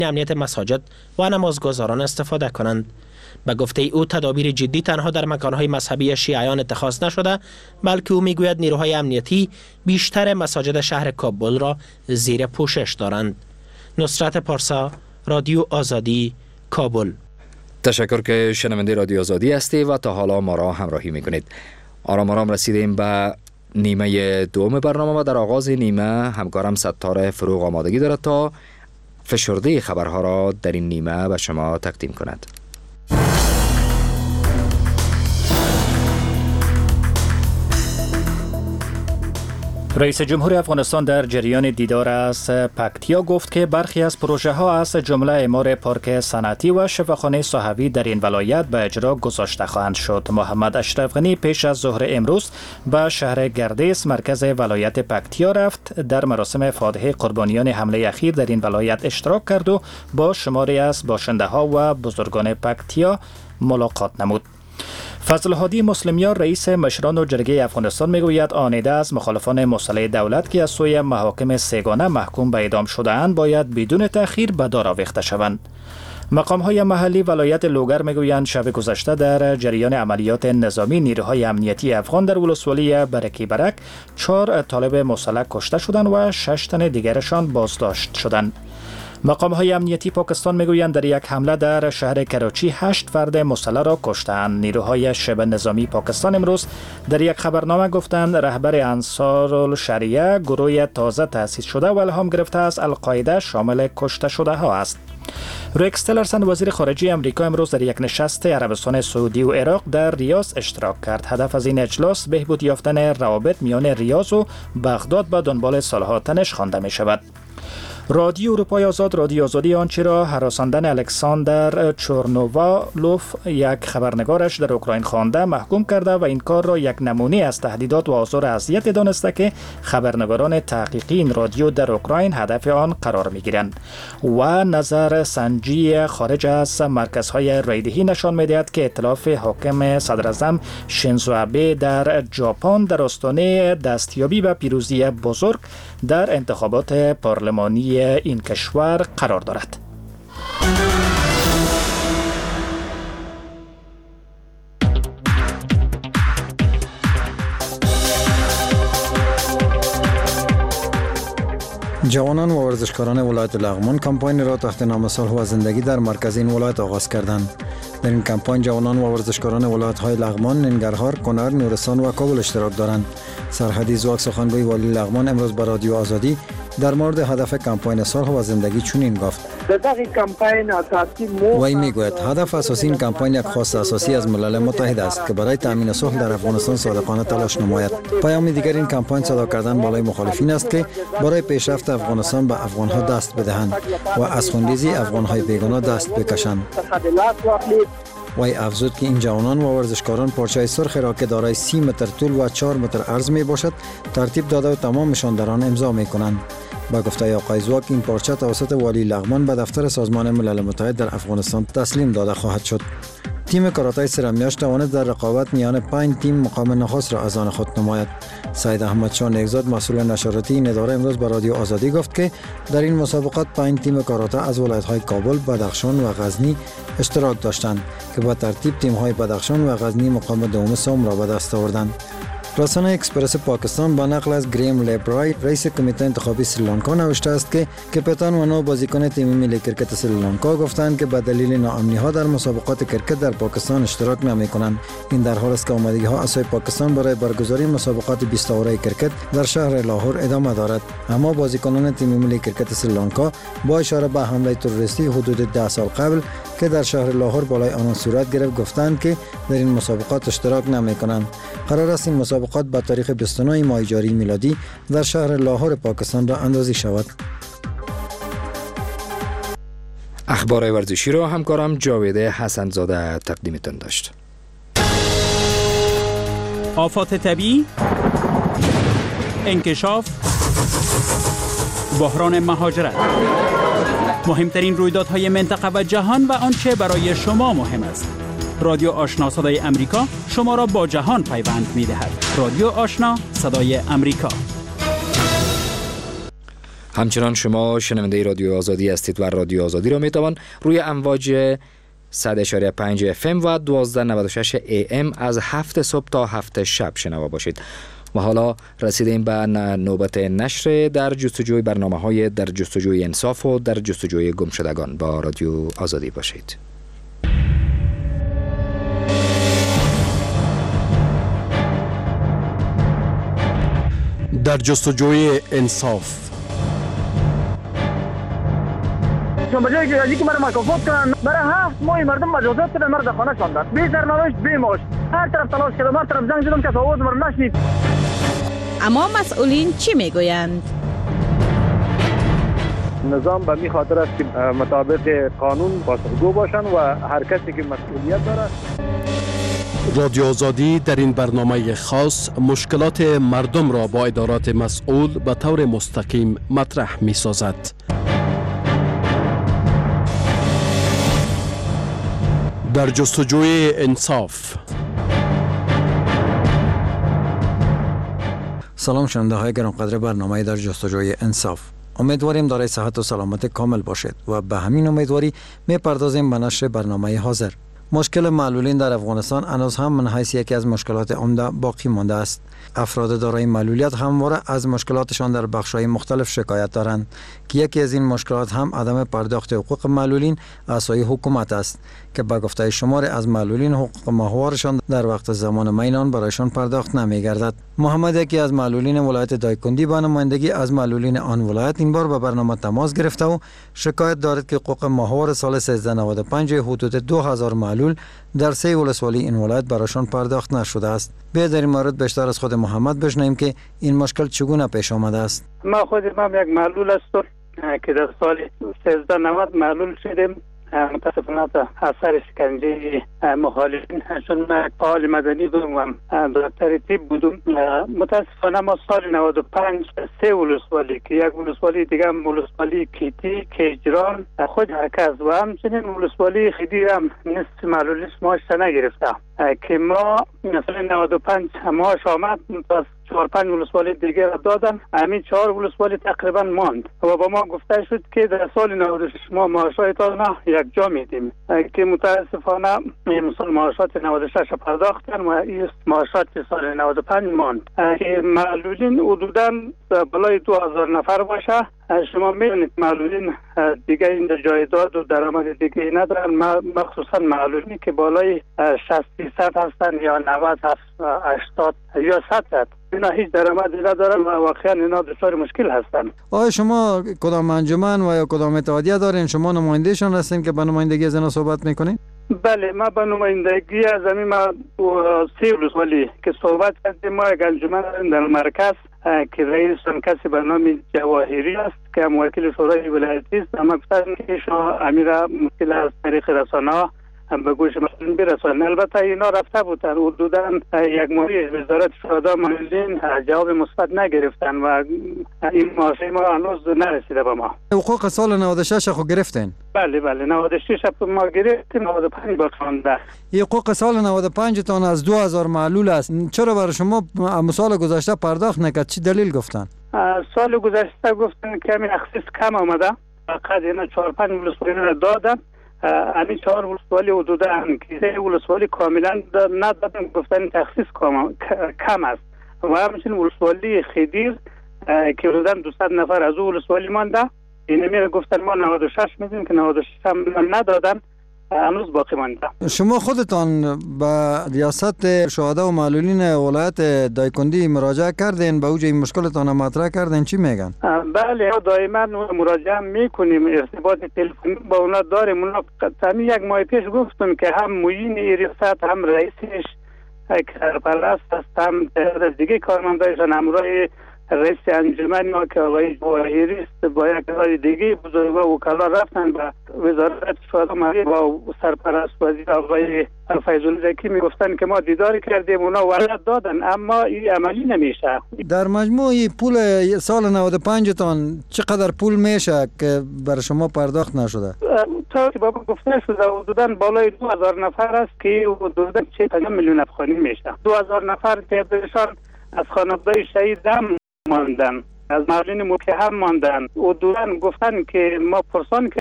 امنیت مساجد و نمازگزاران استفاده کنند. به گفته او تدابیر جدی تنها در مکانهای مذهبی شیعیان اتخاذ نشده، بلکه او میگوید نیروهای امنیتی بیشتر مساجد شهر کابل را زیر پوشش دارند. نصرت پارسا، رادیو آزادی، کابل. تشکر که شنونده رادیو آزادی هستی و تا حالا ما را همراهی میکنید. آرام رسیدیم به نیمه دوم برنامه و در آغاز نیمه همکارم ستاره فروغ آمادگی دارد تا فشرده خبرها را در این نیمه به شما تقدیم کند. رئیس جمهور افغانستان در جریان دیدار از پکتیا گفت که برخی از پروژه ها از جمله اعمار پارک صنعتی و شفاخانه صحوی در این ولایت به اجرا گذاشته خواهند شد. محمد اشرف غنی پیش از ظهر امروز به شهر گردیس مرکز ولایت پکتیا رفت. در مراسم فاتحه قربانیان حمله اخیر در این ولایت اشتراک کرد و با شماری از باشنده ها و بزرگان پکتیا ملاقات نمود. فضل هادی مسلمیان رئیس مشران و جرگه افغانستان میگوید آنیده از مخالفان مسلح دولت که از سوی محاکم سه‌گانه محکوم به اعدام شده‌اند باید بدون تأخیر به دار آویخته شوند. مقام‌های محلی ولایت لوگر میگویند شب گذشته در جریان عملیات نظامی نیروهای امنیتی افغان در ولسوالی برکی برک 4 طالب مسلح کشته شدند و 6 تن دیگرشان بازداشت شدند. مقام‌های امنیتی پاکستان میگویند در یک حمله در شهر کراچی 8 فرد مسلح را کشتند. نیروهای شبه نظامی پاکستان امروز در یک خبرنامه گفتند رهبر انصارالشریعه گروه تازه تأسیس شده و الهام گرفته از القاعده شامل کشته شده ها است. ریکس تیلرسن وزیر خارجه امریکا امروز در یک نشست عربستان سعودی و عراق در ریاض اشتراک کرد. هدف از این اجلاس بهبود یافتن روابط میان ریاض و بغداد به دنبال سالها تنش خوانده می شود. رادیو اروپای آزاد، رادیو آزادی آنچه را هراساندن الکساندر چورنووالوف یک خبرنگارش در اوکراین خوانده محکوم کرده و این کار را یک نمونه از تهدیدات و آزار اذیت دانسته که خبرنگاران تحقیقی این رادیو در اوکراین هدف آن قرار میگیرند. و نظر سنجی خارج از مرکزهای رایدهی نشان میدهد که ائتلاف حاکم صدر اعظم شینزو آبه در ژاپن در آستانه دستیابی به پیروزی بزرگ در انتخابات پارلمانی این کشور قرار دارد. جوانان و ورزشکاران ولایت لغمان کمپاین را تحت نام صلح و زندگی در مرکز این ولایت آغاز کردند. در این کمپاین جوانان و ورزشکاران ولایت‌های لغمان، ننگرهار، کنر، نورستان و کابل اشتراک دارند. سرحدی زواک سخنگوی والی لغمان امروز به رادیو آزادی در مورد هدف کمپاین صلح و زندگی چنین گفت. وی میگوید هدف اساسی این کمپاین یک خواست اساسی از ملل متحد است که برای تامین صلح در افغانستان صادقانه تلاش نماید. پیام دیگر این کمپاین صدا کردن بالای مخالفین است که برای پیشرفت افغانستان به افغانها دست بدهند و از خونریزی افغانهای بیگانه دست بکشند. وی افزود که این جوانان و ورزشکاران پارچه سرخ را که دارای 30 متر طول و 4 متر عرض می باشد ترتیب داده و تمامشان در آن امضا می کنند. با گفته آقای زواک این پارچه توسط والی لغمان به دفتر سازمان ملل متحد در افغانستان تسلیم داده خواهد شد. تیم کاراته سرمیاش توانست در رقابت میان 5 تیم مقام نخست را از آن خود نماید. سید احمد شاه نیکزاد مسئول نشراتی این اداره امروز به رادیو آزادی گفت که در این مسابقات 5 تیم کاراته از ولایت‌های کابل، بدخشان و غزنی اشتراک داشتند که به ترتیب تیم‌های بدخشان و غزنی مقام دوم سوم را به دست آوردند. رسانه اکسپرس پاکستان با نقل از گریم لیبرای رئیس کمیته انتخابی سریلانکا نوشته است که کپتان و نو بازیکن تیم ملی کرکت سریلانکا گفتند که به دلیل ناامنی‌ها در مسابقات کرکت در پاکستان اشتراک نمی‌کنند. این در حالی است که آمادگی‌ها از سوی پاکستان برای برگزاری مسابقات 20 اوره کرکت در شهر لاهور ادامه دارد. اما بازیکنان تیم ملی کرکت سریلانکا با اشاره به حمله تروریستی حدود 10 سال قبل که در شهر لاهور بالای آن صورت گرفت گفتند که در این مسابقات اشتراک نمی‌کنند. قرار است این مسابقات با تاریخ 29 ماه جاری میلادی در شهر لاهور پاکستان را اندازی شود. اخبار ورزشی را همکارم جاوید حسن‌زاده تقدیمتان داشت. آفات طبیعی، انکشاف، بحران مهاجرت، مهمترین رویدادهای منطقه و جهان و آنچه برای شما مهم است. رادیو آشنا صدای امریکا شما را با جهان پیوند می‌دهد. رادیو آشنا صدای امریکا. همچنان شما شنونده رادیو آزادی هستید و رادیو آزادی را میتوان روی امواج 100.5 FM و 1296 AM از 7 صبح تا 7 شب شنوا باشید. و حالا رسیدیم به نوبت نشر در جستجوی برنامه‌های در جستجوی انصاف و در جستجوی گمشدگان. با رادیو آزادی باشید. در جستجوی انصاف. بجای که از اینکه مرا مکافات کنن، برای 7 ماه مردم مجازات کردن، مرا در خانه شاندن، بی سرنوشت بی معاش. هر طرف تلاش کردم، هر طرف زنگ زدم که آواز مرا نشنید. اما مسئولین چی میگویند؟ نظام به این خاطر است که مطابق قانون پاسخگو باشن و هر کسی که مسئولیت داره. رادیو آزادی در این برنامه خاص مشکلات مردم را با ادارات مسئول به طور مستقیم مطرح می سازد. در جستجوی انصاف. سلام شنونده های گرانقدر برنامه در جستجوی انصاف. امیدواریم دارای صحت و سلامت کامل باشید و به همین امیدواری میپردازیم به نشر برنامه حاضر. مشکل معلولین در افغانستان هنوز هم من حیث یکی از مشکلات عمده باقی مانده است. افراد دارای معلولیت همواره از مشکلاتشان در بخش‌های مختلف شکایت دارند که یکی از این مشکلات هم عدم پرداخت حقوق معلولین از سوی حکومت است که به گفته شمار از معلولین حقوق ماهوارشان در وقت زمان مینان برایشان پرداخت نمی‌گردد. محمد یکی از معلولین ولایت دایکندی با نمایندگی از معلولین آن ولایت این بار به برنامه تماس گرفته و شکایت دارد که حقوق ماهوار سال 1395 حدود 2000 معلول در 3 ولسوالی این ولایت برایشان پرداخت نشده است. به در این مورد بیشتر از خود محمد بشنویم که این مشکل چگونه پیش آمده است. ما خودم یک معلول هستم که در سال 1390 معلول شدم. متاسفانه اثر شکنجه مخالفین، چون من فعال مدنی بودم و دکتر طب بودم. متاسفانه ما سال 95 3 ولسوالی که یک ولسوالی دیگه ولسوالی کیتی کیجران خود حرکت و همچنین ولسوالی خیدی هم نصف معلولیش ماش نگرفته که ما مثلا 95 ماش آمد 4-5 ولسوالی دیگه را دادن. همین 4 ولسوالی تقریبا ماند و با ما گفته شد که در سال 96 ما معاشاتتان یک جا میدیم که متاسفانه مثلا معاشات 96 پرداختن و این معاشات سال 95 ماند که معلولین حدوداً بالای 2000 نفر باشه. شما می‌بینید معلولین دیگه این جایداد و درآمد دیگه ندارن، مخصوصا معلولینی که بالای 60% هستن یا 90 80 یا 100 اینا هیچ درآمدی ندارن و واقعا اینا دچار مشکل هستن. آیا شما کدام انجمن و یا کدام اتحادیه دارین؟ شما نمایندهشان هستین که به نمایندگی از اینا صحبت میکنین؟ بله، ما به نمایندگی از همین ما 3 ولسوالی که صحبت کردیم. ما یک انجمن در مرکز که رئیس کسی به نام جواهری است که هم وکیل شورای ولایتی است. اما گفتن که شما امیر مشکل از طریق رسانه هم به گوش مسئولین برسانید. البته اینا رفته بودن حدوداً یک ماهی وزارت شهدا معلولین جواب مثبت نگرفتن و این معاشی ما هنوز نرسیده به ما. حقوق سال 96 خو گرفتین؟ بله 96 ما گرفتیم، 95 باقی مانده. این حقوق سال 95 تان از 2000 معلول است. چرا برای شما سال گذشته پرداخت نکرد؟ چی دلیل گفتن؟ سال گذشته گفتن که همین اخصیص کم آمده، فقط اینا 4-5 ولسوالی را دادن. همین 4 ولسوالی حدودا که 3 ولسوالی کاملا ندادن، گفتن تخصیص کم است و همچنین ولسوالی خدیر که حدودا 200 نفر از اون ولسوالی مانده. این میره گفتن ما 96 میدیم که 96 هم ندادن، هنوز باقی مانده. شما خودتان به ریاست شهدا و معلولین ولایت دایکندی مراجعه کردین؟ به اوج این مشکلتان مطرح کردین؟ چی میگن؟ بله، دائما مراجعه میکنیم، ارتباط تلفنی با اونا داریم. اونا تمی یک ماه پیش گفتم که هم معین ریاست هم رئیسش که سرپرست است، هم دیگه کارمندایشان همراه رئیس انجمن ما که آقای جواهری است با یک آقای دیگه بزرگ و وکلا رفتن به وزارت شهدا معلولین با سرپرست وزیر آقای فیض‌الله زکی میگفتن که ما دیداری کردیم، اونا ورد دادن اما این عملی نمیشه. در مجموع پول سال 95 تان چقدر پول میشه که برای شما پرداخت نشده؟ تا که بابا گفته شده حدوداً بالای 2000 نفر است که حدوداً 4 میلیون افغانی میشه. 2000 نفر که از خانواده شهید هم ماندن از معلولین متهم ماندن. او دوران گفتن که ما پرسان